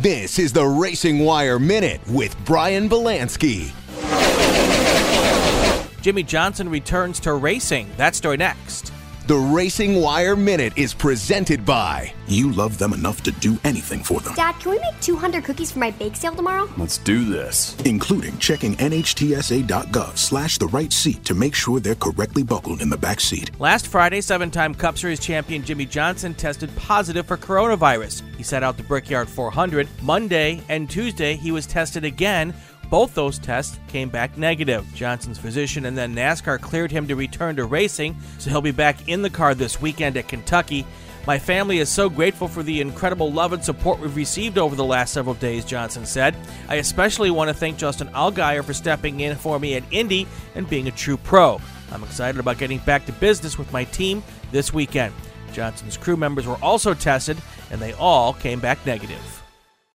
This is the Racing Wire Minute with Brian Belansky. Jimmie Johnson returns to racing. That story next. The Racing Wire Minute is presented by... You love them enough to do anything for them. Dad, can we make 200 cookies for my bake sale tomorrow? Let's do this. Including checking NHTSA.gov/the right seat to make sure they're correctly buckled in the back seat. Last Friday, 7-time Cup Series champion Jimmie Johnson tested positive for coronavirus. He set out the Brickyard 400. Monday and Tuesday, he was tested again. Both those tests came back negative. Johnson's physician and then NASCAR cleared him to return to racing, so he'll be back in the car this weekend at Kentucky. My family is so grateful for the incredible love and support we've received over the last several days, Johnson said. I especially want to thank Justin Allgaier for stepping in for me at Indy and being a true pro. I'm excited about getting back to business with my team this weekend. Johnson's crew members were also tested, and they all came back negative.